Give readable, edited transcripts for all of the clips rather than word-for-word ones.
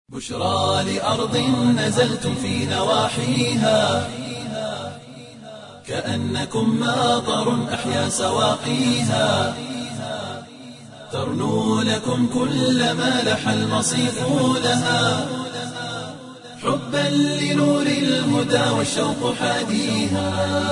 بشرى لأرض نزلتم في نواحيها كأنكم ماطر أحيا سواقيها ترنو لكم كل ما لح المصيف لها حبا لنور الهدى والشوق حاديها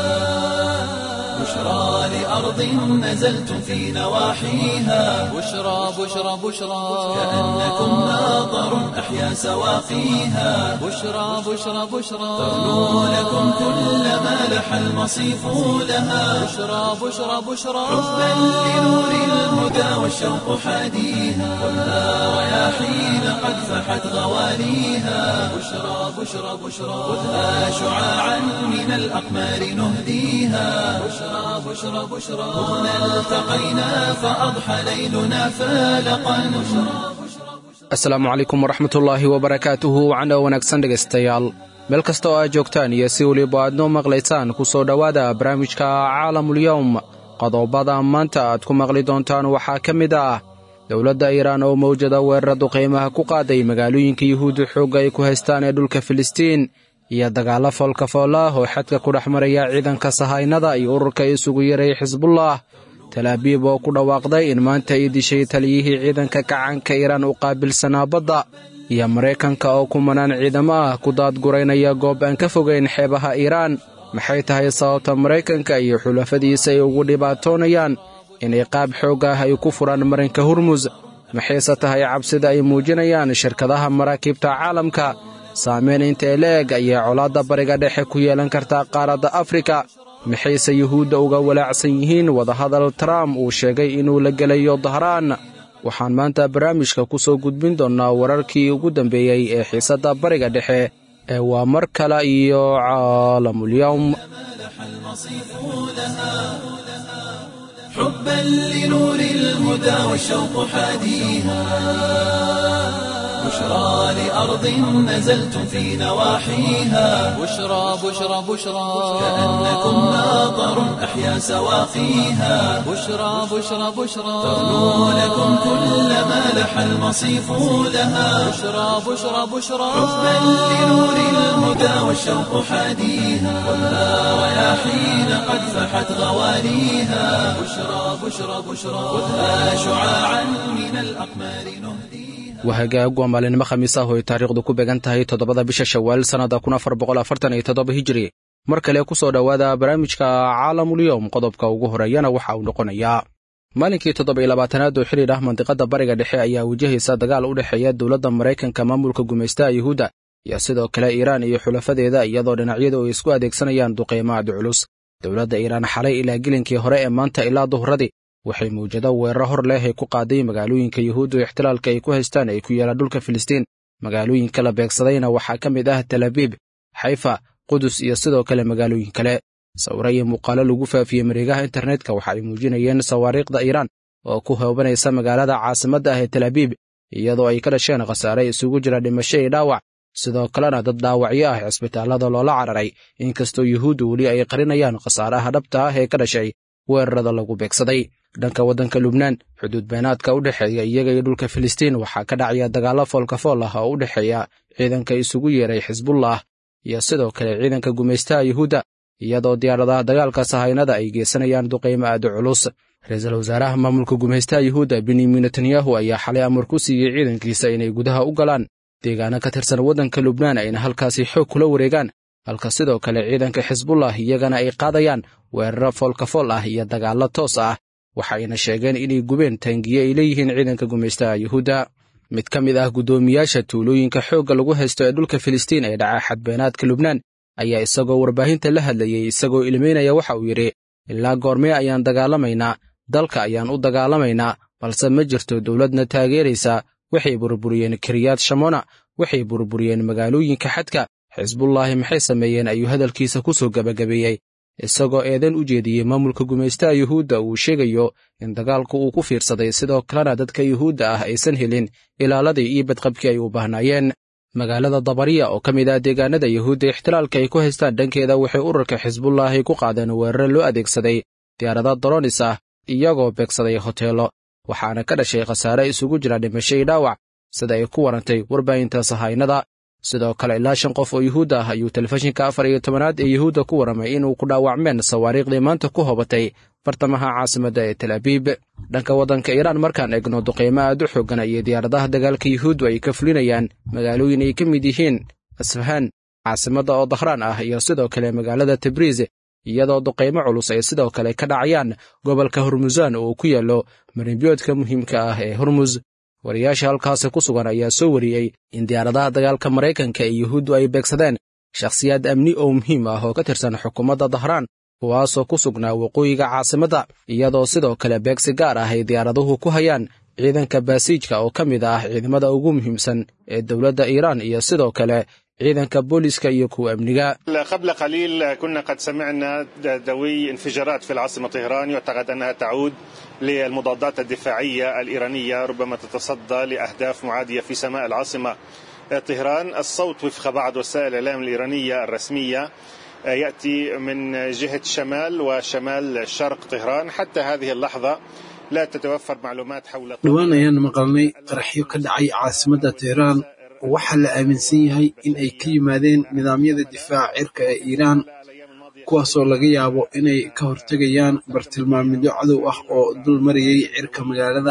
بشرى لأرض نزلتم في نواحيها بشرى كأنكم ماطر أحيا سواقيها بشرى ترنو لكم كل ما لح المصيف لها بشرى حبا لنور الهدى والشوق حاديها خذها رياحين قد فحت غواليها بشرى خذها شعاعا من الأقمار نهديها بشرى هنا التقينا فأضحى ليلنا فالقا asalaamu calaykum waraxmatullaahi wabarakaatuhu wacna wanaagsan dhegaystayaal meel kasta oo aad joogtaan iyo si weliba aad noo maqlaysaan ku soo dhowaada barnaamijka caalamulyawm qodobada maanta aad ku maqli doontaan waxaa ka mid ah dowladda iiraan oo mawjada weeraradu qiimaha ku qaaday magaalooyinka yuhuudda xoogga ay ku haystaan ee dhulka filistiin iyo dagaallo foolkafool ah oo xadka ku dhex maraya ciidanka sahaynada iyo ururka isugu yaray xisbullah talaabiib oo ku dhawaaqday in maanta ay dishay taliyihii ciidanka kacaanka iiraan u qaabilsanaa badda iyo maraykanka oo kumanaan ciidamo ah ku daadguraynaya goob aan ka fogayn xeebaha iiraan maxay tahay sababta maraykanka iyo xulafadiisa ay ugu dhibaatoonayaan inay qaab xoog ah ay ku furaan marinka hurmus maxayse tahay cabsida ay muujinayaan shirkadaha maraakiibta caalamka saamayn intee le'eg ayay colaadda bariga dhexe ku yeelan kartaa qaaradda afrika maxayse yuhuudda uga walaacsan yihiin wadahadal trump uu sheegay inuu la gelayo dahraan waxaan maanta barnaamijka ku soo gudbin doonnaa wararkii ugu dambeeyey ee xiisadda bariga dhexe ee waa mar kale iyo caalamulyawm حبا لنور الهدى والشوق حاديها بشرى لأرض نزلتم في نواحيها بشرى كأنكم ماطر أحيا سواقيها بشرى ترنو لكم كل ما لح المصيف لها بشرى حبا لنور الهدى والشوق حاديها خذها رياحين قد فحت غواليها بشرى خذها شعاعا من الأقمار نهديها wahagaag waa maalinimo khamiis ah oo ay taariikhdu ku beegan tahay 7 bisha shawaal sannada 1447 hijri mar kale ku soo dhowaada barnaamijka caalamulyawm qodobka ugu horeeyana waxa uu noqonayaa maalinkii 27aad oo xiriir ah mantiqada bariga dhexe ayaa wajahaysa dagaal u dhexeeya dowladda maraykanka maamulka gumaystaha yuhuudda iyo sidoo kale iiraan iyo xulafadeeda iyadoo dhinacyadu ay isku adeegsanayaan duqeymo aad culus dowladda iiraan xalay ilaa gelinkii hore ee maanta ilaa duhradii waxay mawjado weeraro hor leh ay ku qaaday magaalooyinka yuhuudda ixtilaalka ay ku haystaan ay ku yeelaan dhulka filistiin magaalooyinka la beegsadayna waxaa ka mid ah talaabiib xayfa qudus iyo sidoo kale magaalooyin kale sawiro iyo muuqaalo lagu faafiyey mareegaha internetka waxa ay muujinayeen sawaariikhda iiraan oo ku hoobanaysa magaalada caasimadda ah ee talaabiib iyadoo ay ka dhasheen khasaare isugu jira dhimasho iyo dhaawac sidoo kalena dad dhaawacyo ah cisbitaallada loola cararay inkastoo yuhuuddu weli ay qarinayaan khasaaraha dhabta ah ee ka dhashay weerarada lagu beegsaday dhanka waddanka lubnaan xuduud beenaadka u dhexeeya iyaga iyo dhulka filistiin waxaa ka dhacaya dagaallo foolkafool ah oo u dhexeeya ciidanka isugu yeeray xisbullah iyo sidoo kale ciidanka gumaystaha yuhuudda iyadoo diyaaradaha dagaalka sahaynada ay geysanayaan duqeymo aad u culus ra-iisul wasaaraha maamulka gumaystaha yuhuudda benyamin netanyahu ayaa xalay amar ku siiyey ciidankiisa inay gudaha u galaan deegaano ka tirsan waddanka lubnaan ayna halkaasi xoog kula wareegaan halka sidoo kale ciidanka xisbullah iyagana ay qaadayaan weeraro foolkafool ah iyo dagaallo toos ah waxayna sheegeen inay gubeen taangiye ay leeyihiin ciidanka gumaystaha yuhuudda mid ka mid ah guddoomiyaasha tuulooyinka xoogga lagu haysto ee dhulka filistiin ee dhaca xadbeenaadka lubnaan ayaa isagoo warbaahinta la hadlayey isagoo ilmeynaya waxa uu yidhi ilaa goormee ayaan dagaalamaynaa dalka ayaan u dagaalamaynaa balse ma jirto dowladna taageeraysa waxay burburiyeen kiriyaad shamona waxay burburiyeen magaalooyinka xadka xisbullaahi maxay sameeyeen ayuu hadalkiisa ku soo gebagabeeyey isagoo eedan u jeediyey maamulka gumaystaha yuhuudda uu sheegayo in dagaalku uu ku fiirsaday sidoo kalena dadka yuhuudda ah aysan helin ilaaladii iyo badqabkii ay u baahnaayeen magaalada dabariya oo ka mid ah deegaanada yuhuudda ixtilaalka ay ku haystaan dhankeeda waxay ururka xisbullaahi ku qaadeen weeraro loo adeegsaday diyaarado daroonis ah iyagoo beegsaday hoteelo waxaana ka dhashay khasaare isugu jira dhimasho iyo dhaawac sida ay ku warantay warbaahinta sahaynada. sidoo kale ilaa 5 qof oo yuhuud ah ayuu telefishinka 14aad ee yuhuudda ku waramay inuu ku dhaawacmeen sawaariikhdii maanta ku hobatay bartamaha caasimadda ee Tel Aviv. dhanka waddanka Iiraan markaan eegno duqeymo aad u xooggan ay diyaaradaha dagaalka yuhuuddu ay ka fulinayaan magaalooyin ay ka mid yihiin Asfahan, caasimadda oo Dahraan ah, iyo sidoo kale magaalada Tabriz, iyadoo duqeymo culus ay sidoo kale ka dhacayaan gobolka Hormuzan oo ku yaalo marinbiyoodka muhiimka ah ee Hormuz. wariyaasha halkaasi ku sugan ayaa soo wariyey in diyaaradaha dagaalka Maraykanka ee yuhuuddu ay beegsadeen shakhsiyaad amni oo muhiim ah oo ka tirsan xukuumadda Dahraan, kuwaasoo ku sugnaa waqooyiga caasimadda, iyadoo sidoo kale beegsi gaar ah ay diyaaraduhu ku hayaan ciidanka baasiijka oo ka mid ah ciidamada ugu muhiimsan ee dowladda Iiraan, iyo sidoo kale ciidanka booliska iyo kuwa amniga. قبل قليل كنا قد سمعنا دوي انفجارات في العاصمة طهران يعتقد أنها تعود للمضادات الدفاعية الإيرانية، ربما تتصدى لأهداف معادية في سماء العاصمة طهران. الصوت وفق بعض وسائل الإعلام الإيرانية الرسمية يأتي من جهة شمال وشمال شرق طهران. حتى هذه اللحظة لا تتوفر معلومات حول dhawaan ayaan maqalnay qaraxyo ka dhacay caasimadda Tehraan. waxaa la aaminsan yahay in ay ka yimaadeen nidaamyada difaaca cirka ee Iiraan, kuwaasoo laga yaabo inay ka hortegayaan bartilmaameedyo cadow ah oo dul marayay cirka magaalada.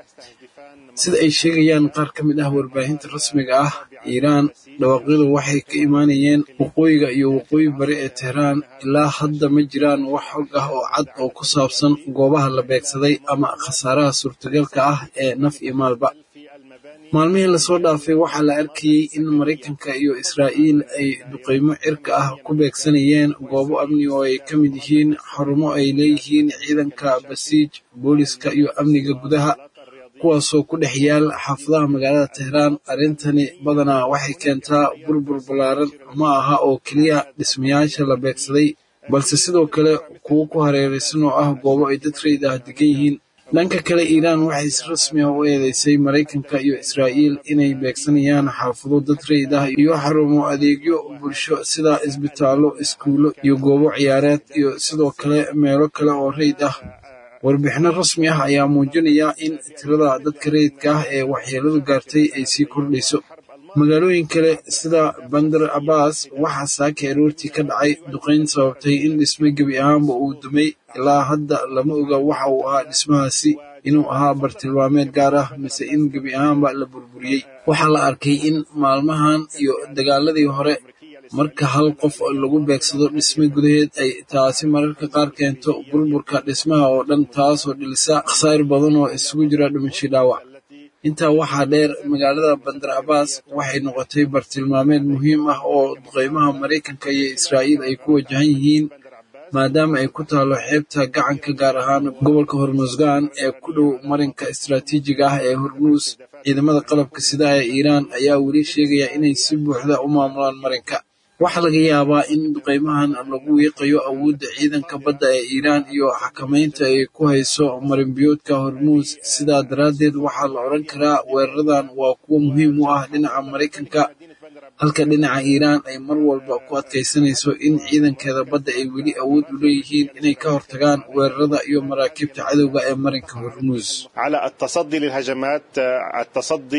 sida ay sheegayaan qaar ka mid ah warbaahinta rasmiga ah Iiraan, dhawaaqyadu waxay ka imaanayeen waqooyiga iyo waqooyi bari ee Tehraan. ilaa hadda ma jiraan wax xog ah oo cad oo ku saabsan goobaha la beegsaday ama khasaaraha suurtagalka ah ee naf iyo maalba. maalmihii lasoo dhaafay waxaa la arkayey in Maraykanka iyo Israa'iil ay duqeymo cirka ah ku beegsanayeen goobo amni oo ay ka mid yihiin xarumo ay leeyihiin ciidanka basiij, booliska iyo amniga gudaha, kuwaasoo ku dhex yaal xaafadaha magaalada Tehraan. arrintani badanaa waxay keentaa burbur ballaaran, ma aha oo keliya dhismayaasha la beegsaday, balse sidoo kale kuwo ku hareeraysan oo ah goobo ay dad rayid ah degan yihiin. dhanka kale Iiraan waxay si rasmi ah u eedeysay Maraykanka iyo Israa'iil inay beegsanayaan xaafado dad rayid ah iyo xarumo adeegyo bulsho sida isbitaallo, iskuulo iyo goobo ciyaareed, iyo sidoo kale meelo kale oo rayid ah. warbixino rasmi ah ayaa muujinaya in tirada dadka rayidka ah ee waxyeeladu gaartay ay sii kordhayso. magaalooyin kale sida Bandar Abbas waxaa saaka aroortii ka dhacay duqeyn sababtay in dhisme gebi ahaanba uu dumay. ilaa hadda lama oga waxa uu ahaa dhismahaasi, inuu ahaa bartilmaameed gaar ah mise in gebi ahaanba la burburiyey. waxaa la arkay in maalmahan iyo dagaaladii hore, marka hal qof lagu beegsado dhisme gudaheed, ay taasi mararka qaar keento burburka dhismaha oo dhan, taasoo dhalisa khasaar badan oo isugu jira dhimasho dhaawac. intaa waxaa dheer, magaalada Bandar Abbas waxay noqotay bartilmaameed muhiim ah oo duqeymaha Maraykanka iyo Israa'iil ay ku wajahan yihiin, maadaama ay ku taalo xeebta gacanka, gaar ahaan gobolka Hormuzgan ee ku dhow marinka istiraatiijiga ah ee Hormuz. ciidamada qalabka sida ee Iiraan ayaa weli sheegaya inay si buuxda u maamulaan marinka. waxaa laga yaabaa in duqeymahan lagu wiiqayo awoodda ciidanka badda ee Iiraan iyo xakamaynta ay ku hayso marinbiyoodka Hormuz. sidaa daraaddeed waxaa la odhan karaa weeraradan waa kuwo muhiim u ah dhinaca Maraykanka, halka dhinaca Iiraan ay mar walba ku adkaysanayso in ciidankeeda badda ay weli awood u leeyihiin inay ka hortagaan weerarada iyo maraakiibta cadowga ee marinka Hormuz. على التصدي للهجمات، التصدي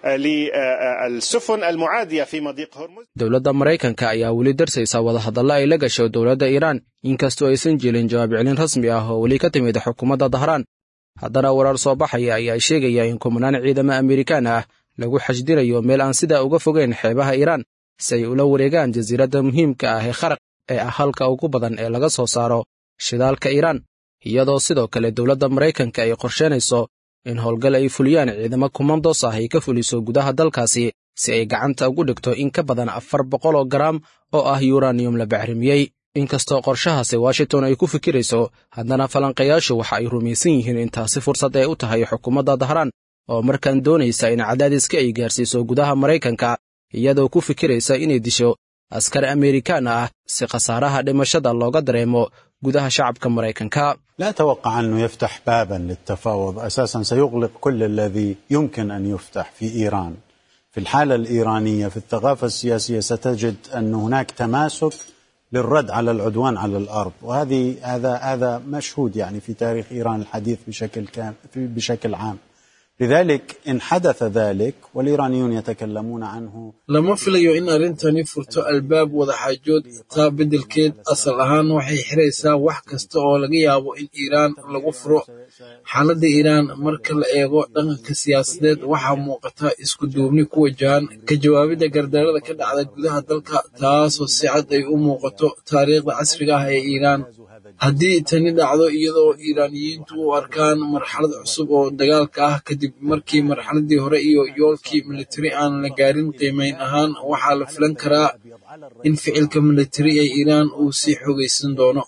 للسفن المعادية في مضيق هرمز. dowladda Maraykanka ayaa weli darsaysa wadahadallo ay la gasho dowladda Iiraan, inkastoo aysan jirin jawaab celin rasmi ah oo weli ka timid xukuumadda Dahraan. haddana warar soo baxaya ayaa sheegaya in kumanaan ciidamo Amerikaan ah lagu xashdinayo meel aan sidaa uga fogeyn xeebaha Iiraan si ay ula wareegaan jasiiradda muhiimka ah ee Kharq ee ah halka ugu badan ee laga soo saaro shidaalka Iiraan, iyadoo sidoo kale dowladda Maraykanka ay qorsheynayso in howlgal ay fuliyaan ciidamo kumandos ah ay ka fuliso gudaha dalkaasi si ay gacanta ugu dhigto in ka badan 400 oo garaam oo ah uranium la bacrimiyey. inkastoo qorshahaasi Washington ay ku fikirayso, haddana falanqayaashu waxa ay rumaysan yihiin in taasi fursad ay u tahay xukuumadda Dahraan oo markaan doonaysa in cadaadiska ay gaarsiiso gudaha Maraykanka, iyadoo ku fikiraysa inay disho askar Amerikaan ah si khasaaraha dhimashada looga dareemo gudaha shacabka Maraykanka. لا أتوقع أنه يفتح بابا للتفاوض، أساسا سيغلق كل الذي يمكن أن يفتح في إيران. في الحالة الإيرانية في الثقافة السياسية ستجد أن هناك تماسك للرد على العدوان على الأرض، وهذا مشهود يعني في تاريخ إيران الحديث بشكل عام. لذلك إن حدث ذلك والإيرانيون يتكلمون عنه lama filayo in arrintani furto albaab wadaxaajood. taa beddelkeed asal ahaan waxay xiraysaa wax kasta oo laga yaabo in Iiraan lagu furo. xaaladda Iiraan marka la eego dhaqanka siyaasadeed waxaa muuqata isku duubni ku wajahan ka jawaabidda gardarrada ka dhacda gudaha dalka, taasoo si cad ay u muuqato taariikhda casriga ah ee Iiraan. haddii tani dhacdo iyadoo Iiraaniyiintu u arkaan marxalad cusub oo dagaalka ah kadib markii marxaladii hore iyo yoolkii militari aan la gaarin, qiimeyn ahaan waxaa la filan karaa in ficilka militari ee Iiraan uu sii xoogaysan doono.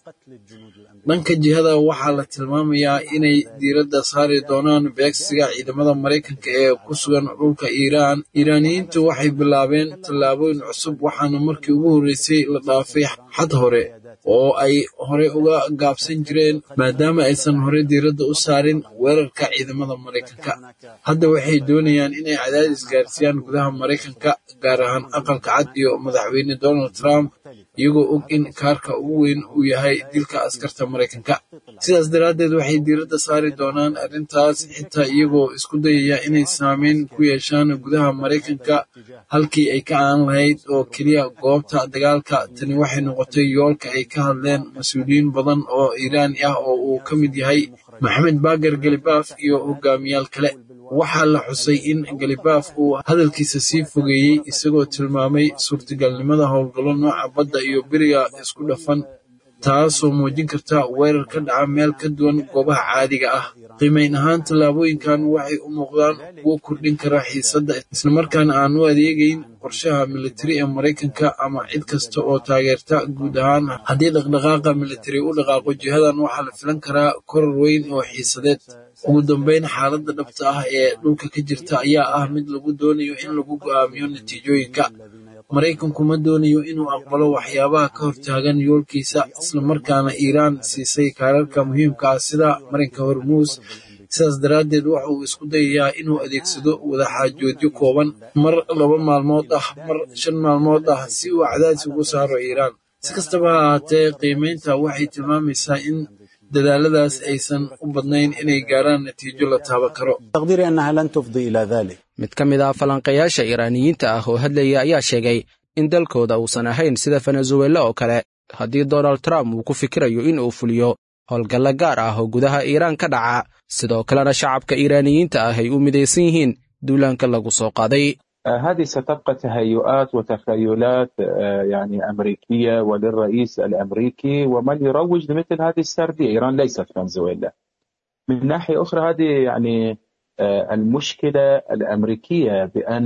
dhanka jihada waxaa la tilmaamayaa inay diiradda saari doonaan beegsiga ciidamada Maraykanka ee ku sugan dhulka Iiraan. Iiraaniyiintu waxay bilaabeen tallaabooyin cusub, waxaana markii ugu horreysay la dhaafay xad hore oo ay hore uga gaabsan jireen maadaama aysan hore diiradda u saarin weerarka ciidamada Maraykanka. hadda waxay doonayaan inay cadaadis gaarsiiyaan gudaha Maraykanka, gaar ahaan aqalka cad iyo madaxweyne Donald Trump, iyagoo og in kaarka ugu weyn uu yahay dilka askarta Maraykanka. sidaas daraaddeed waxay diiradda saari doonaan arrintaas, xitaa iyagoo isku dayaya inay saameyn ku yeeshaan gudaha Maraykanka halkii ay ka aan lahayd oo keliya goobta dagaalka. tani waxay noqotay yoolka ay ka hadleen mas-uuliyiin badan oo Iiraani ah oo uu ka mid yahay Maxamed Baghir Ghalibaf iyo hogaamiyaal kale. waxaa la xusay in Ghalibaf uu hadalkiisa sii fogeeyey, isagoo tilmaamay suurtagalnimada howlgallo nooca badda iyo beriga isku dhafan, taasoo muujin karta weerar ka dhaca meel ka duwan goobaha caadiga ah. qiimeyn ahaan tallaabooyinkan waxay u muuqdaan kuwo kordhin kara xiisadda, islamarkaana aan u adeegayn qorshaha militari ee Maraykanka ama cid kasta oo taageerta. guud ahaan haddii dhaqdhaqaaqa militari u dhaqaaqo jihadan, waxaa la filan karaa koror weyn oo xiisadeed. ugu dambeyn, xaaladda dhabta ah ee dhulka ka jirta ayaa ah mid lagu doonayo in lagu go'aamiyo natiijooyinka. Maraykanku ma doonayo inuu aqbalo waxyaabaha ka hortaagan yoolkiisa, islamarkaana Iiraan siisay kaararka muhiimka ah sida marinka Hormuus. sidaas daraaddeed waxa uu isku dayayaa inuu adeegsado wadaxaajoodyo kooban, mar 2 maalmood ah, mar 5 maalmood ah, si uu cadaadis ugu saaro Iiraan. si kastaba ha ahaatee, qiimeynta waxay tilmaamaysaa in dadaaladaas aysan u badnayn inay gaaraan natiijo la taaban karo. تقديري أنها لن تفضي إلى ذلك. mid ka mid ah falanqayaasha Iiraaniyiinta ah oo hadlaya ayaa sheegay in dalkooda uusan ahayn sida Venezuela oo kale haddii Donald Trump uu ku fikirayo in uu fuliyo howlgalla gaar ah oo gudaha Iiraan ka dhaca, sidoo kalena shacabka Iiraaniyiinta ah ay u midaysan yihiin duulaanka lagu soo qaaday. هذه ستبقى تهيؤات وتخيلات يعني أمريكية وللرئيس الأمريكي ومن يروج لمثل هذه السردية. إيران ليست فنزويلا. من ناحية أخرى هذه يعني المشكلة الأمريكية بأن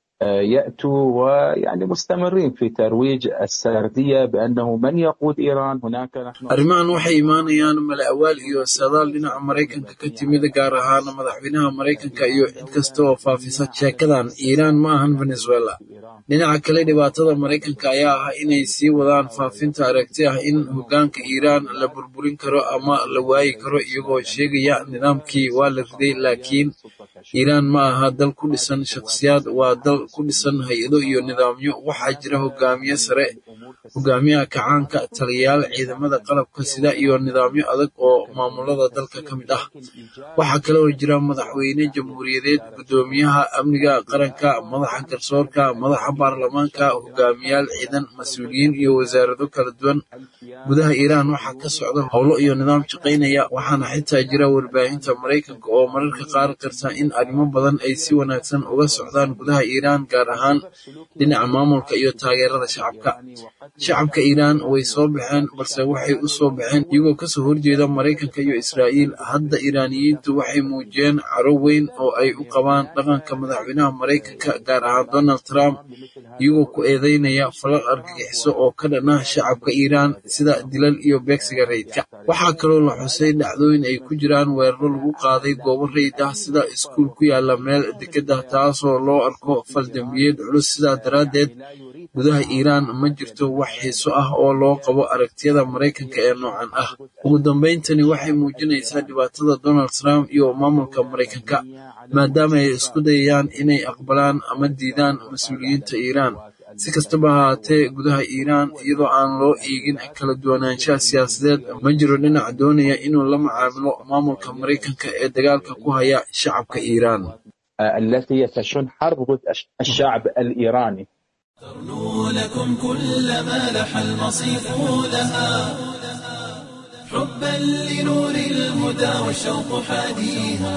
يأتوا ويعني مستمرين في ترويج السردية بأنه من يقود إيران هناك نحن. arrimahan waxay imaanayaan malawaal iyo sadaal dhinaca Maraykanka ka timid, gaar ahaan madaxweynaha Maraykanka iyo cid kasta oo faafisa sheekadan. Iiraan ma ahan Venezuela. dhinaca kale, dhibaatada Maraykanka ayaa ah inay sii wadaan faafinta aragti ah in hoggaanka Iiraan la burburin karo ama la waayi karo, iyagoo sheegaya nidaamkii waa la riday. laakiin Iiraan ma aha dal ku dhisan shakhsiyaad, waa dal ku dhisan hay-ado iyo nidaamyo. waxaa jira hogaamiye sare, hogaamiyaha kacaanka, taliyayaal ciidamada qalabka sida, iyo nidaamyo adag oo maamulada dalka ka mid ah. waxaa kale oo jira madaxweyne jamhuuriyadeed, guddoomiyaha amniga qaranka, madaxa garsoorka, madaxa baarlamaanka, hogaamiyaal ciidan, mas-uuliyiin iyo wasaarado kala duwan. gudaha Iiraan waxaa ka socda howlo iyo nidaam shaqaynaya, waxaana xitaa jira warbaahinta Maraykanka oo mararka qaar qarsa in arrimo badan ay si wanaagsan uga socdaan gudaha Iiraan, gaar ahaan dhinaca maamulka iyo taageerada shacabka. shacabka Iiraan way soo baxeen, balse waxay u soo baxeen iyagoo kasoo horjeeda Maraykanka iyo Israa'iil. hadda Iiraaniyiintu waxay muujiyeen caro weyn oo ay u qabaan dhaqanka madaxweynaha Maraykanka, gaar ahaan Donald Trump, iyagoo ku eedeynaya falal argagixiso oo ka dhan ah shacabka Iiraan sida dilal iyo beegsiga rayidka. waxaa kaloo la xusay dhacdooyin ay ku jiraan weeraro lagu qaaday goobo rayid ah sida iskuul ku yaala meel deked ah, taasoo loo arko fal dembiyeed culus. sidaa daraaddeed, gudaha Iiraan ma jirto wax xiiso ah oo loo qabo aragtiyada Maraykanka ee noocan ah. ugu dambeyntani waxay muujinaysaa dhibaatada Donald Trump iyo maamulka Maraykanka, maadaama ay isku dayayaan inay aqbalaan ama diidaan mas-uuliyiinta Iiraan. si kastaba ahaatee gudaha iiraan iyadoo aan loo eegin kala duwanaanshaha siyaasadeed ma jiro dhinac doonaya inuu la macaamilo maamulka maraykanka ee dagaalka ku haya shacabka iiraan التي تشن حرب الشعب الإيراني. ترنو لكم كل ما لح المصيف لها حبا لنور الهدى والشوق حاديها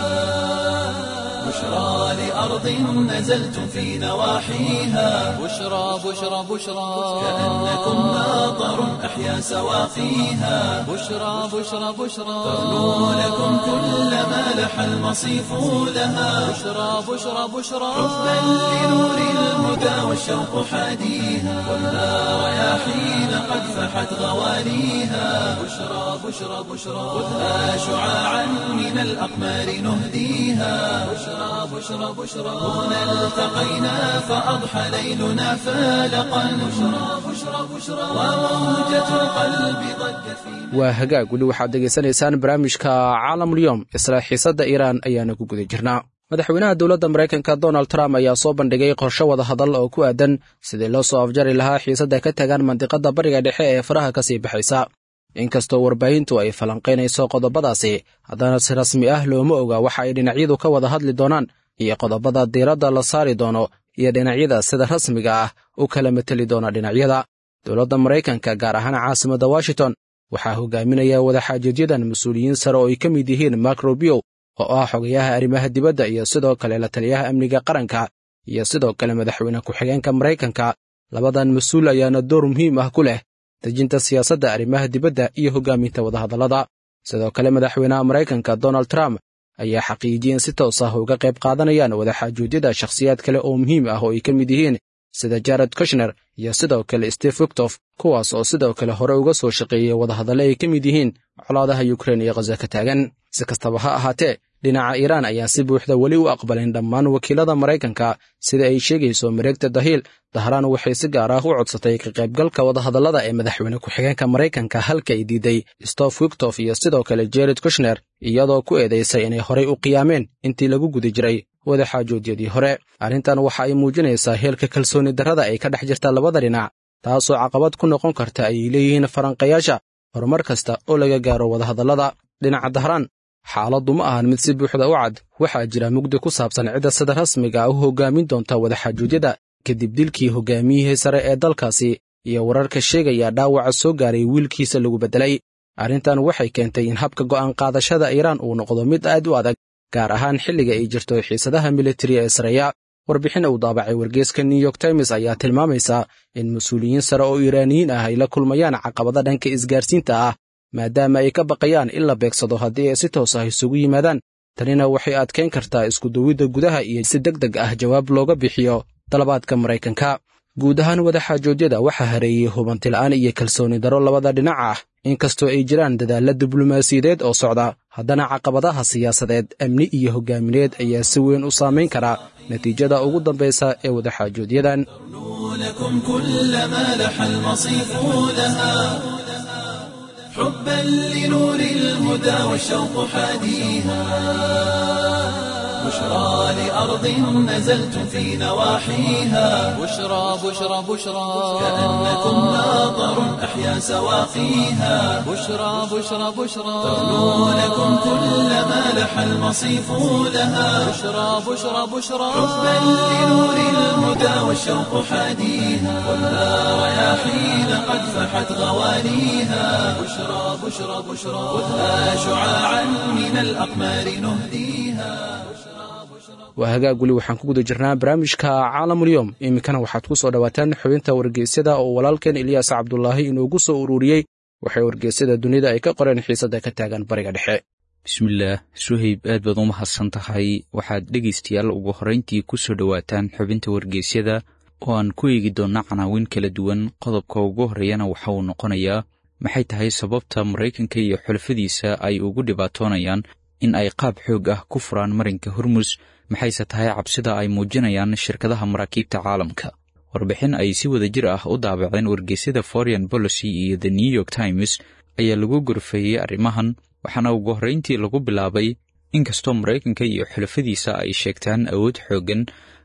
بشرى لأرض نزلتم في نواحيها بشرى بشرى بشرى كأنكم ماطر أحيا سواقيها بشرى بشرى بشرى ترنو لكم كل ما لح المصيف لها بشرى بشرى بشرى حبا لنور الهدى والشوق حاديها والها رياحين قد فحت غوانيها بشرى بشرى بشرى خذها شعاعا من الأقمار نهديها بشرى بشرى بشرى هنا التقينا فأضحى ليلنا فالقا بشرى بشرى بشرى وموجة القلب ضجت في waa hagaag weli waxaad degeysanaysaan barnaamijka caalamulyoom isla xiisadda iiraan ayaana ku guda jirnaa madaxweynaha dowladda maraykanka donald trump ayaa soo bandhigay qorshe wada hadal oo ku aadan sidii loo soo afjari lahaa xiisadda ka tagaan mandiqadda bariga dhexe ee faraha ka sii baxaysa inkastoo warbaahintu ay falanqaynayso qodobadaasi haddana si rasmi ah looma oga waxa ay dhinacyadu ka wada hadli doonaan iyo qodobada diiradda la saari doono iyo dhinacyada sida rasmiga ah u kala mateli doona dhinacyada dowladda maraykanka gaar ahaan caasimadda washington waxaa hogaaminaya wadaxaajoodyadan mas-uuliyiin sare oo ay ka mid yihiin mark rubio oo ah xogayaha arrimaha dibadda iyo sidoo kale la taliyaha amniga qaranka iyo sidoo kale madaxweyne ku-xigeenka maraykanka labadan mas-uul ayaana door muhiim ah ku leh dejinta siyaasadda arrimaha dibadda iyo hoggaaminta wadahadallada sidoo kale madaxweynaha maraykanka donald trump ayaa xaqiijiyeen si toos ah uga qayb qaadanayaan wadaxaajoodyada shakhsiyaad kale oo muhiim ah oo ay ka mid yihiin sida jared kushner iyo sidoo kale steve wiktof kuwaas oo sidoo kale hore uga soo shaqeeyey wadahadalle ay ka mid yihiin colaadaha yukrain iyo khaza ka taagan si kastaba ha ahaatee dhinaca iiraan ayaa si buuxda weli u aqbalin dhammaan wakiilada maraykanka sida ay sheegayso mareegta dahiil dahraan waxay si gaar ah u codsatay ka qaybgalka wadahadallada ee madaxweyne ku-xigeenka maraykanka halka ay diiday steve wiktof iyo sidoo kale jared kushner iyadoo ku eedaysay inay horay u qiyaameen intii lagu guda jiray wadaxaajoodyadii hore arrintan waxa ay muujinaysaa heelka kalsooni darrada ay ka dhex jirta labada dhinac taasoo caqabad ku noqon karta ayay leeyihiin falanqayaasha horumar kasta oo laga gaaro wadahadallada dhinaca dahraan xaaladdu ma ahan mid si buuxda u cad waxaa jira mugdi ku saabsan cidda sida rasmiga ah u hoggaamin doonta wadaxaajoodyada kadib dilkii hoggaamiyihii sare ee dalkaasi iyo wararka sheegaya dhaawaca soo gaaray wiilkiisa lagu beddelay arrintan waxay keentay in habka go'aan qaadashada iiraan uu noqdo mid aad u adag gaar ahaan xilliga ay jirto xiisadaha militari ee sareeya warbixin uu daabacay wargeyska new york times ayaa tilmaamaysa in mas-uuliyiin sare oo iiraaniyiin ah ay la kulmayaan caqabada dhanka isgaarsiinta ah maadaama ay ka baqayaan in la beegsado haddii ay si toos ah isugu yimaadaan tanina waxay adkayn kartaa iskuduwidda gudaha iyo si deg deg ah jawaab looga bixiyo dalabaadka maraykanka guud ahaan wadaxaajoodyada waxaa hareeyey hubantila'aan iyo kalsooni darro labada dhinac ah inkastoo ay jiraan dadaalla diblomaasiyadeed oo socda haddana caqabadaha siyaasadeed amni iyo hoggaamineed ayaa si weyn u saamayn kara natiijada ugu dambaysa ee wadaxaajoodyadan لكم كل ما لح المصيف لها حبا لنور الهدى والشوق حاديها بشرى لأرض نزلتم في نواحيها بشرى بشرى بشرى كأنكم ماطر أحيا سواقيها بشرى بشرى بشرى ترنو لكم كل ما لح المصيف لها بشرى بشرى بشرى حبا لنور الهدى والشوق حاديها والها رياحين قد فحت غوانيها بشرى بشرى بشرى خذها شعاعا من الأقمار نهديها waa hagaag weli waxaan ku guda jirnaa barnaamijka caalamulyoom iminkana waxaad ku soo dhowaataan xubinta wargeysyada oo walaalkeen ilyaas cabdulaahi inoogu soo ururiyey waxay wargeysyada dunida ay ka qoreen xiisadda ka taagan bariga dhexe bismillaah suhayb aad baad u mahadsan tahay waxaad dhegaystayaal ugu horrayntii ku soo dhowaataan xubinta wargeysyada oo aan ku eegi doonna canaawin kala duwan qodobka ugu horreeyana waxa uu noqonayaa maxay tahay sababta maraykanka iyo xulafadiisa ay ugu dhibaatoonayaan in ay qaab xoog ah ku furaan marinka hormus maxayse tahay cabsida ay muujinayaan shirkadaha maraakiibta caalamka warbixin ay si wada jir ah u daabaceen wargeysyada foreign policy iyo the new york times ayaa lagu gorfeeyey arrimahan waxaana ugu horrayntii lagu bilaabay inkastoo maraykanka iyo xulafadiisa ay sheegtaan awood xooggan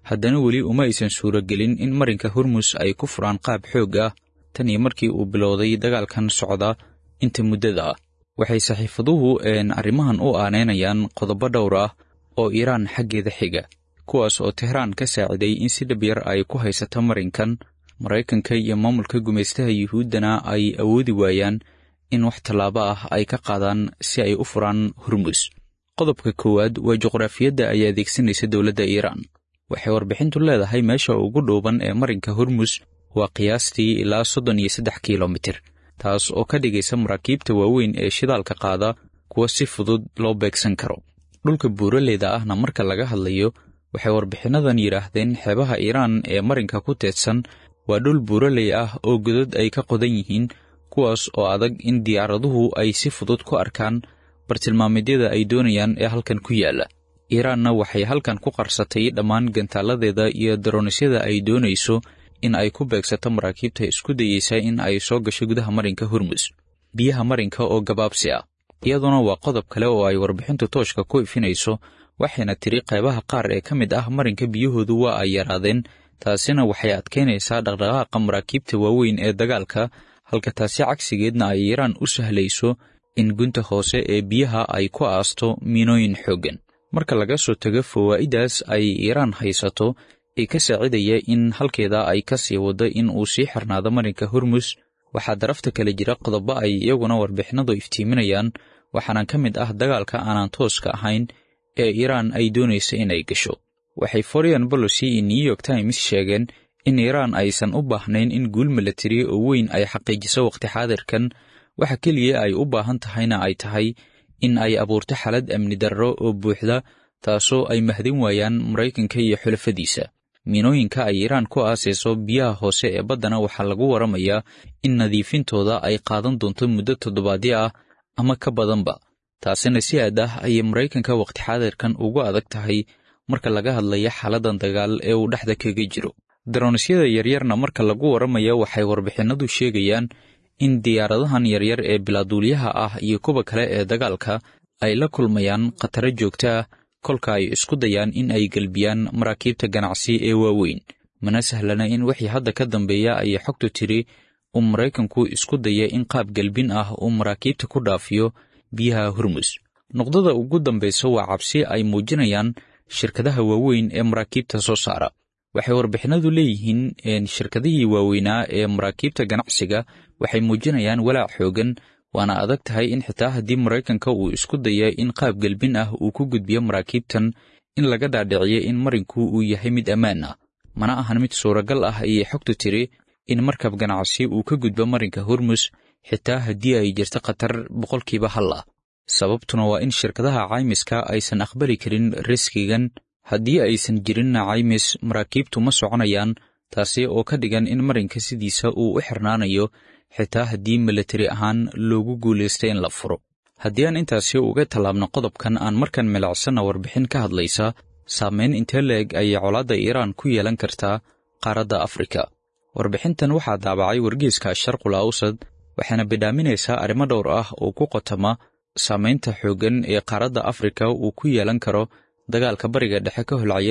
haddana weli uma aysan suuragelin in marinka hormus ay ku furaan qaab xoog ah tan iyo markii uu bilowday dagaalkan socda inta muddada ah. waxay saxiifaduhu arrimahan u aaneynayaan qodobo dhowr ah oo Iiraan xaggeeda xiga, kuwaas oo Tehraan ka saaciday in si dhab yar ay ku haysato marinkan. Maraykanka iyo maamulka gumaystaha Yuhuuddana ay awoodi waayaan in wax tallaabo ah ay ka qaadaan si ay u furaan Hormus. Qodobka koowaad waa juqraafiyadda ay adeegsanaysa dowladda Iiraan. waxay warbixintu leedahay meesha ugu dhuuban ee marinka Hormus waa qiyaastii ilaa 33 kiilomitir, taas oo ka dhigaysa maraakiibta waaweyn ee shidaalka qaada kuwa si fudud loo beegsan karo. dhulka buuraleyda ahna marka laga hadlayo, waxay warbixinadan yiraahdeen xeebaha Iiraan ee marinka ku teedsan waa dhul buuraley ah oo godad ay ka qodan yihiin, kuwaas oo adag in diyaaraduhu ay si fudud ku arkaan bartilmaameedyada ay doonayaan ee halkan ku yaala. Iiraanna waxay halkan ku qarsatay dhammaan gantaaladeeda iyo daronisyada ay doonayso in ay ku beegsato maraakiibta isku dayeysa in ay soo gasho gudaha marinka Hormus. biyaha marinka oo gabaabsi ah iyaduna waa qodob kale oo ay warbixintu tooshka ku ifinayso, waxayna tiri qaybaha qaar ee ka mid ah marinka biyahoodu waa ay yaraadeen. taasina waxay adkeynaysaa dhaqdhaqaaqa maraakiibta waaweyn ee dagaalka, halka taasi cagsigeedna ay Iiraan u sahlayso in gunta hoose ee biyaha ay ku aasto miinooyin xooggan. marka laga soo tago fawaa'idaas ay Iiraan haysato ee ka saacidaya in halkeeda ay ka sii wado in uu sii xirnaado marinka Hormus, waxaa darafta kale jira qodobo ay iyaguna warbixinadu iftiiminayaan, waxaana ka mid ah dagaalka aanan tooska ahayn ee Iiraan ay doonayso inay gasho. waxay Foreign Policy iyo New York Times sheegeen in Iiraan aysan u baahnayn in guul milatari oo weyn ay xaqiijiso waqti xaadirkan, waxa keliya ay u baahan tahayna ay tahay in ay abuurto xaalad amni darro oo buuxda, taasoo ay mahdin waayaan Maraykanka iyo xulafadiisa. miinooyinka ay Iiraan ku aasayso biyaha hoose ee baddana waxaa lagu waramayaa in nadiifintooda ay qaadan doonto muddo toddobaadyo ah ama ka badanba. taasina si aad ah ayay Maraykanka waqti xaadirkan ugu adag tahay marka laga hadlayo xaaladan dagaal ee uu dhexda kaga jiro. daronisyada yaryarna marka lagu waramayo waxay warbixinadu sheegayaan in diyaaradahan yaryar ee bilaaduuliyaha ah iyo kuwa kale ee dagaalka ay la kulmayaan khataro joogto ah kolka ay isku dayaan in ay galbiyaan maraakiibta ganacsi ee waaweyn. mana sahlana in wixii hadda ka dambeeya ay xogtu tiri uu Maraykanku isku daya in qaab galbin ah uu maraakiibta ku dhaafiyo biyaha Hormus. noqdada ugu dambaysa waa cabsi ay muujinayaan shirkadaha waaweyn ee maraakiibta soo saara. waxay warbixinadu leeyihiin in shirkadihii waaweynaa ee maraakiibta ganacsiga waxay muujinayaan walaac xoogan, waana adag tahay in xitaa haddii Maraykanka uu isku daya in qaab galbin ah uu ku gudbiyo maraakiibtan in laga dhaadhiciyo in marinku uu yahay mid ammaan ah. mana ahan mid suuragal ah ayay xogtu tiri in markab ganacsi uu ka gudbo marinka Hormus xitaa haddii ay jirto khatar 100% ah. sababtuna waa in shirkadaha caymiska aysan aqbali karin riskigan. haddii aysan jirin caymis, maraakiibtu ma soconayaan, taasi oo ka dhigan in marinka sidiisa uu u xirnaanayo xitaa haddii militari ahaan loogu guulaystay in la furo. haddii aan intaasi uga tallaabno qodobkan, aan markan milicsana warbixin ka hadlaysa saameyn intee leeg ayay colaadda Iiraan ku yeelan kartaa qaaradda Afrika. warbixintan waxaa daabacay wargeyska Sharqul Awsad, waxaana bidhaaminaysaa arrimo dhowr ah oo ku qotoma saameynta xooggan ee qaaradda Afrika uu ku yeelan karo dagaalka bariga dhexe ka holcaya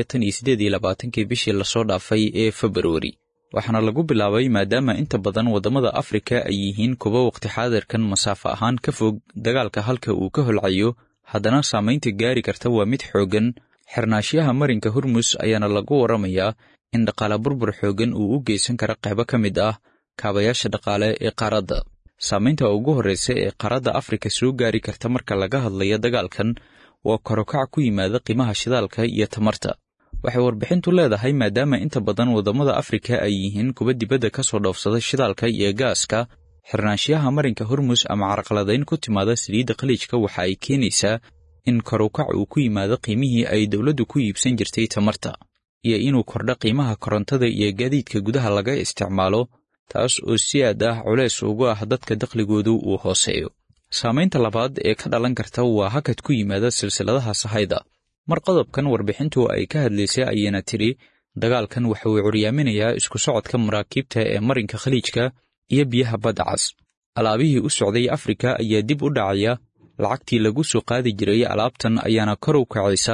28 bishii la soo dhaafay ee February. waxaana lagu bilaabay maadaama inta badan wadamada Afrika ay yihiin kuwa waqti xaadirkan masaafo ahaan ka fog dagaalka halka uu ka holcayo, haddana saameynta gaari karta waa mid xooggan. xirnaashiyaha marinka Hormus ayaana lagu waramayaa in dhaqaale burbur xooggan uu u geysan karo qaybo ka mid ah kaabayaasha dhaqaale ee qaaradda. saameynta ugu horreysa ee qaaradda Afrika soo gaari karta marka laga hadlayo dagaalkan waa korokac ku yimaada qiimaha shidaalka iyo tamarta. waxay warbixintu leedahay maadaama inta badan wadamada Afrika ay yihiin kuwa dibadda ka soo dhoofsada shidaalka iyo gaaska, xirnaanshiyaha marinka Hormus ama carqaladayn ku timaada saliidda khaliijka waxa ay keenaysaa in korokac uu ku yimaado qiimihii ay dowladdu ku iibsan jirtay tamarta, iyo inuu kordho qiimaha korontada iyo gaadiidka gudaha laga isticmaalo, taas oo si aad ah culays ugu ah dadka dakhligoodu uu hooseeyo. saameynta labaad ee ka dhalan karta waa hakad ku yimaada silsiladaha sahayda. mar qodobkan warbixintu ay ka hadlaysay ayayna tiri dagaalkan waxa uu curyaaminayaa isku socodka maraakiibta ee marinka khaliijka iyo biyaha badda cas. alaabihii u socday Afrika ayaa dib u dhacaya, lacagtii lagu soo qaadi jiray alaabtan ayaana kor u kacaysa,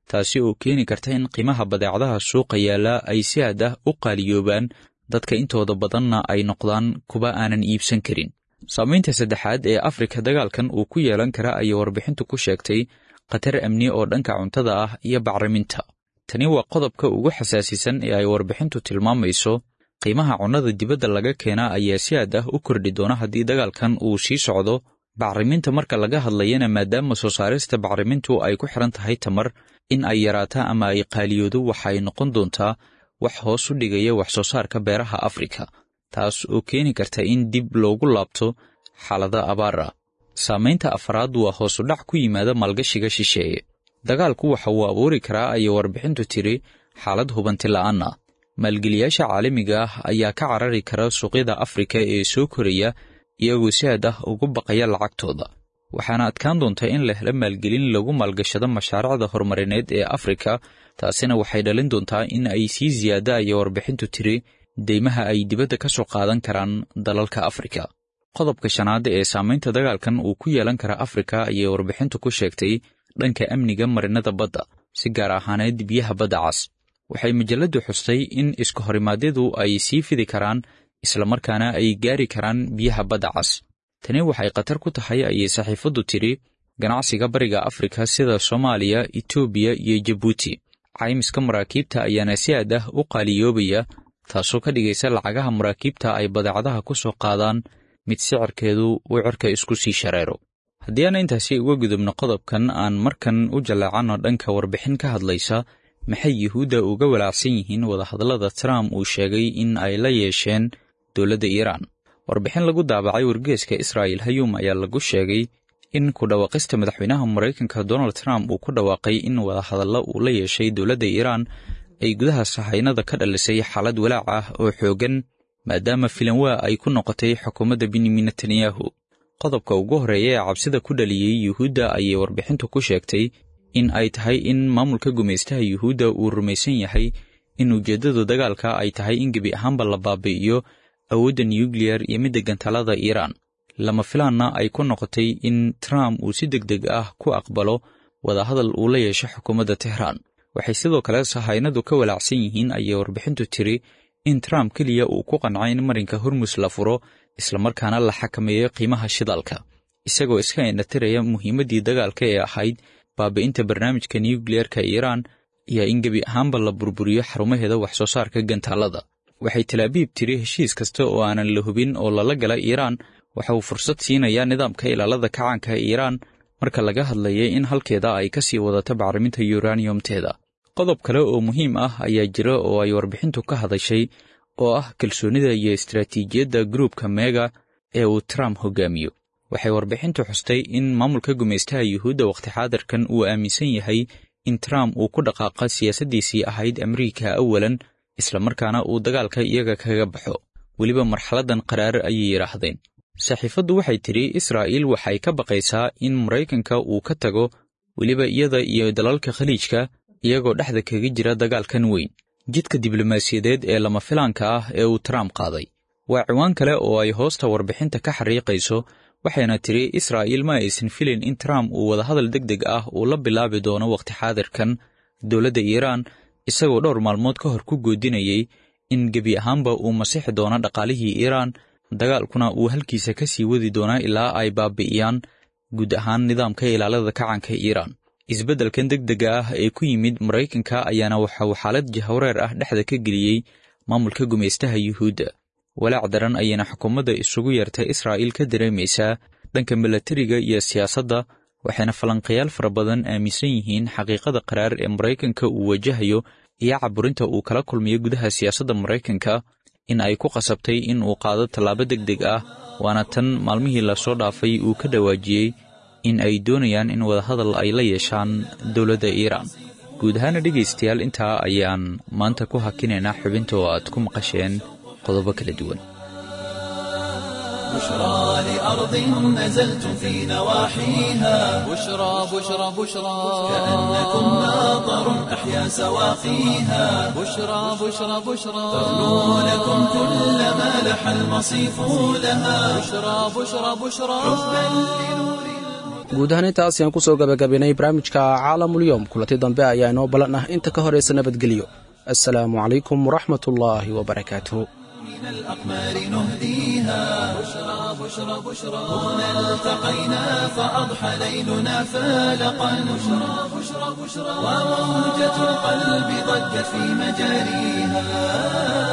taasi oo keeni karta in qiimaha badeecadaha suuqa yaalla ay si aad ah u qaaliyoobaan dadka intooda badanna ay noqdaan kuwa aanan iibsan karin. saamaynta saddexaad ee Afrika dagaalkan uu ku yeelan kara ayay warbixintu ku sheegtay khatar amni oo dhanka cuntada ah iyo bacriminta. tani waa qodobka ugu xasaasisan ee ay warbixintu tilmaamayso. qiimaha cunnada dibadda laga keena ayaa si aad ah u kordhi doona haddii dagaalkan uu sii socdo. bacriminta marka laga hadlayana maadaama soo saarista bacrimintu ay ku xiran tahay tamar, in ay yaraato ama ay qaaliyoodo waxa ay noqon doontaa wax hoos u dhigaya wax soo saarka beeraha Afrika, taas oo keeni karta in dib loogu laabto xaalada abaar ah. saamaynta afraad waa hoos u dhac ku yimaada maalgashiga shisheeye. dagaalku waxa uu abuuri karaa ayay warbixintu tiri xaalad hubanti la'aan ah. maalgeliyaasha caalamiga ah ayaa ka carari kara suuqyada Afrika ee soo koraya iyagoo si aad ah ugu baqaya lacagtooda. waxaana adkaan doonta in la helo maalgelin lagu maalgashado mashaariicda horumarineed ee Afrika, taasina waxay dhalin doontaa in ay sii ziyaada ayay warbixintu tiri deymaha ay dibadda ka soo qaadan karaan dalalka Afrika. qodobka shanaad ee saamaynta dagaalkan uu ku yeelan kara Afrika ayay warbixintu ku sheegtay dhanka amniga marinada badda, si gaar ahaaneed biyaha badda cas. waxay majaladu xustay in isku horimaadyadu ay sii fidi karaan isla markaana ay gaari karaan biyaha badda cas. tani waxay khatar ku tahay ayay saxiifaddu tiri ganacsiga bariga Afrika sida Soomaaliya, Itoobiya iyo Djibouti. caymiska maraakiibta ayaana si aad ah u qaaliyoobaya, taasoo ka dhigaysa lacagaha maraakiibta ay badeecadaha ku soo qaadaan mid sicirkeedu uu cirka isku sii shareero. haddii aan intaasi uga gudubno qodobkan, aan markan u jallaacanno dhanka warbixin ka hadlaysa maxay Yuhuudda uga walaacsan yihiin wadahadallada Trump uu sheegay in ay la yeesheen dowladda Iiraan. warbixin lagu daabacay wargeyska Israel Hayom ayaa lagu sheegay in ku dhawaaqista madaxweynaha Mareykanka Donald Trump uu ku dhawaaqay in wadahadallo uu la yeeshay dowladda Iiraan ay gudaha sahaynada ka dhalisay xaalad walaac ah oo xoogan, maadaama filanwaa ay ku noqotay xukuumadda Benjamin Netanyahu. qodobka ugu horeeya ee cabsida ku dhaliyey Yuhuudda ayay warbixintu ku sheegtay in ay tahay in maamulka gumaystaha Yuhuudda uu rumaysan yahay in ujeeddada dagaalka ay tahay in gebi ahaanba la baabi'iyo awoodda nuclear iyo midda gantalada Iiraan. lama filaanna ay ku noqotay in Trump uu si degdeg ah ku aqbalo wadahadal uu la yeesho xukuumadda Tehran. waxay sidoo kale sahaynadu ka walaacsan yihiin ayay warbixintu tiri in Trump keliya uu ku qancay in marinka Hormuz la furo isla markaana la xakameeyo qiimaha shidaalka, isagoo iska indhatiraya muhiimaddii dagaalka ee ahayd baabi'inta barnaamijka nuclearka Iiraan iyo in gebi ahaanba la burburiyo xarumaheeda wax soo saarka gantaalada. waxay Tel Aviv tiri heshiis kasta oo aanan la hubin oo lala gala Iiraan waxa uu fursad siinayaa nidaamka ilaalada kacaanka Iiraan marka laga hadlayay in halkeeda ay ka sii wadato bacriminta uraniumteeda. qodob kale oo muhiim ah ayaa jira oo ay warbixintu ka hadashay oo ah kalsoonida iyo istaraatiijiyadda gruupka Mega ee uu Trump hogaamiyo. waxay warbixintu xustay in maamulka gumaystaha Yuhuudda waqti xaadirkan uu aaminsan yahay in Trump uu ku dhaqaaqa siyaasaddiisii ahayd Ameerika awalan, isla markaana uu dagaalka iyaga kaga baxo. weliba marxaladan qaraar ayay yiraahdeen. saxiifaddu waxay tiri Israa'iil waxay ka baqaysaa in Mareykanka uu ka tago, weliba iyada iyo dalalka Khaliijka iyagoo dhexda kaga jira dagaalkan weyn. jidka diblomaasiyadeed ee lama filaanka ah ee uu Trump qaaday waa ciwaan kale oo ay hoosta warbixinta ka xariiqayso, waxayna tiri Israa'iil ma aysan filin in Trump uu wadahadal degdeg ah uu la bilaabi doono waqti xaadirkan dowladda Iiraan, isagoo dhowr maalmood ka hor ku goodinayay in gebi ahaanba uu masixi doono dhaqaalihii Iiraan, dagaalkuna uu halkiisa ka sii wadi doonaa ilaa ay baabi'iyaan guud ahaan nidaamka ilaalada kacaanka Iiraan. isbeddelkan degdega ah ee ku yimid Mareykanka ayaana waxa uu xaalad jahwareer ah dhexda ka geliyey maamulka gumaystaha Yuhuudda. walaac daran ayayna xukuumadda isugu yeertay Israa'iil ka dareemaysaa dhanka milatariga iyo siyaasadda, waxayna falanqayaal fara badan aaminsan yihiin xaqiiqada qaraar ee Mareykanka uu wajahayo iyo caburinta uu kala kulmiyo gudaha siyaasadda Mareykanka in ay ku qasabtay in uu qaado tallaabo degdeg ah, waana tan maalmihii la soo dhaafay uu ka dhawaajiyey in ay doonayaan in wadahadal ay la yeeshaan dowladda Iiraan. guud ahaana dhegaystayaal, intaa ayaan maanta ku hakinaynaa xubinta oo aad ku maqasheen qodobo kala duwan. بشرى لأرض نزلتم في نواحيها بشرى بشرى بشرى كأنكم ماطر أحيا سواقيها بشرى بشرى بشرى تغنو لكم كل ما لح المصيف لها بشرى بشرى بشرى guud ahaan intaas ayaan kusoo gabagabaynay barnaamijka caalamulyoom kulanti dambe ayaa inoo ballan ah inta ka horaysa nabadgelyo assalaamu calaykum waraxmat ullaahi wabarakaatuh من الأقمار نهديها بشرى بشرى بشرى هنا التقينا فأضحى ليلنا فالقا بشرى بشرى بشرى وموجة القلب ضجت في مجاريها